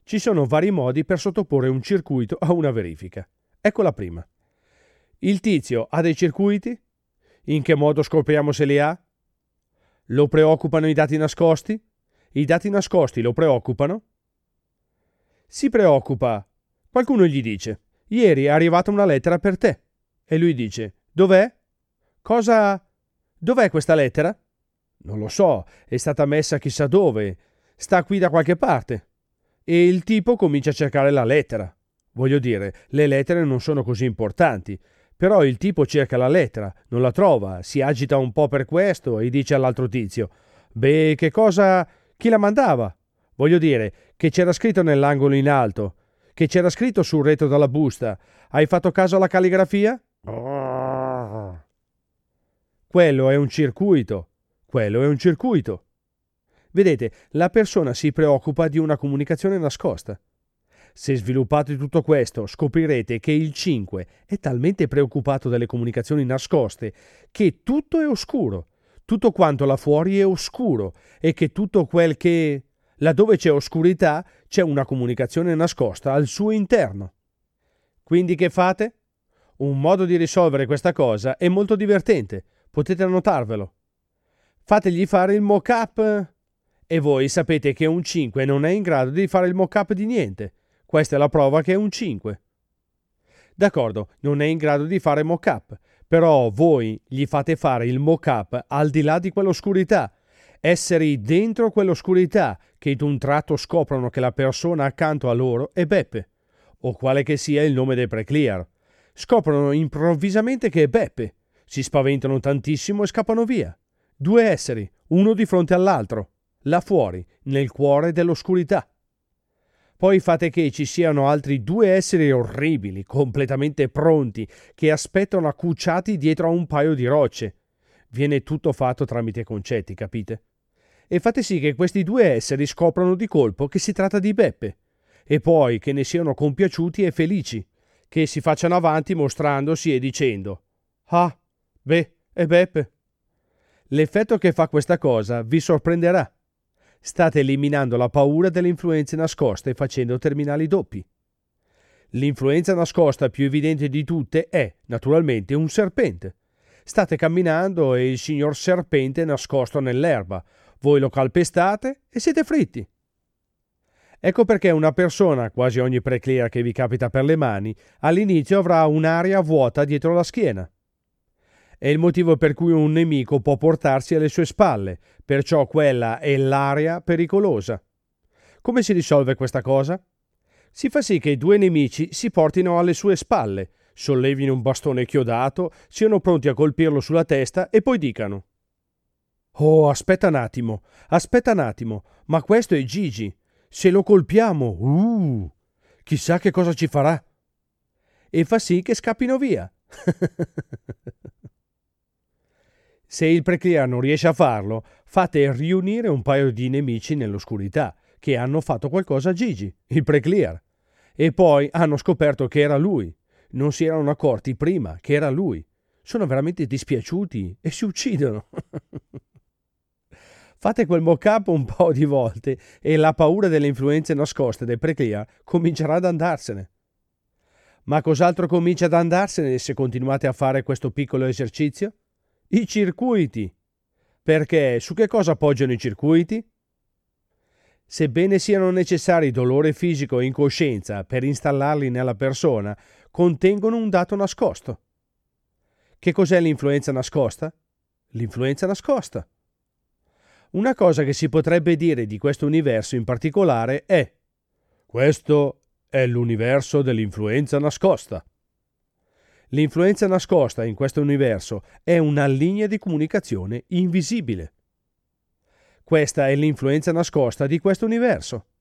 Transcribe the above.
Ci sono vari modi per sottoporre un circuito a una verifica. Ecco la prima. Il tizio ha dei circuiti? In che modo scopriamo se li ha? Lo preoccupano i dati nascosti? I dati nascosti lo preoccupano? Si preoccupa. Qualcuno gli dice: ieri è arrivata una lettera per te. E lui dice: dov'è? Cosa? Dov'è questa lettera? Non lo so, è stata messa chissà dove. Sta qui da qualche parte. E il tipo comincia a cercare la lettera. Voglio dire, le lettere non sono così importanti. Però il tipo cerca la lettera, non la trova, si agita un po' per questo e dice all'altro tizio: beh, che cosa? Chi la mandava? Voglio dire, che c'era scritto nell'angolo in alto, che c'era scritto sul retro della busta. Hai fatto caso alla calligrafia? Quello è un circuito. Quello è un circuito. Vedete, la persona si preoccupa di una comunicazione nascosta. Se sviluppate tutto questo, scoprirete che il 5 è talmente preoccupato dalle comunicazioni nascoste che tutto è oscuro, tutto quanto là fuori è oscuro e che tutto quel che... laddove c'è oscurità c'è una comunicazione nascosta al suo interno. Quindi che fate? Un modo di risolvere questa cosa è molto divertente, potete annotarvelo. Fategli fare il mock-up e voi sapete che un 5 non è in grado di fare il mock-up di niente. Questa è la prova che è un 5. D'accordo, non è in grado di fare mock-up, però voi gli fate fare il mock-up al di là di quell'oscurità. Essere dentro quell'oscurità che d'un tratto scoprono che la persona accanto a loro è Beppe, o quale che sia il nome del preclear. Scoprono improvvisamente che è Beppe, si spaventano tantissimo e scappano via. Due esseri, uno di fronte all'altro, là fuori, nel cuore dell'oscurità. Poi fate che ci siano altri due esseri orribili, completamente pronti, che aspettano accucciati dietro a un paio di rocce. Viene tutto fatto tramite concetti, capite? E fate sì che questi due esseri scoprano di colpo che si tratta di Beppe, e poi che ne siano compiaciuti e felici, che si facciano avanti mostrandosi e dicendo: ah, beh, è Beppe. L'effetto che fa questa cosa vi sorprenderà. State eliminando la paura delle influenze nascoste facendo terminali doppi. L'influenza nascosta più evidente di tutte è, naturalmente, un serpente. State camminando e il signor serpente è nascosto nell'erba. Voi lo calpestate e siete fritti. Ecco perché una persona, quasi ogni preclear che vi capita per le mani, all'inizio avrà un'area vuota dietro la schiena. È il motivo per cui un nemico può portarsi alle sue spalle, perciò quella è l'area pericolosa. Come si risolve questa cosa? Si fa sì che i due nemici si portino alle sue spalle, sollevino un bastone chiodato, siano pronti a colpirlo sulla testa e poi dicano: oh, aspetta un attimo, ma questo è Gigi. Se lo colpiamo, chissà che cosa ci farà. E fa sì che scappino via. Se il preclear non riesce a farlo, fate riunire un paio di nemici nell'oscurità che hanno fatto qualcosa a Gigi, il preclear, e poi hanno scoperto che era lui. Non si erano accorti prima che era lui. Sono veramente dispiaciuti e si uccidono. Fate quel mock-up un po' di volte e la paura delle influenze nascoste del preclear comincerà ad andarsene. Ma cos'altro comincia ad andarsene se continuate a fare questo piccolo esercizio? I circuiti. Perché su che cosa appoggiano i circuiti? Sebbene siano necessari dolore fisico e incoscienza per installarli nella persona, contengono un dato nascosto. Che cos'è l'influenza nascosta? L'influenza nascosta. Una cosa che si potrebbe dire di questo universo in particolare è: questo è l'universo dell'influenza nascosta. L'influenza nascosta in questo universo è una linea di comunicazione invisibile. Questa è l'influenza nascosta di questo universo.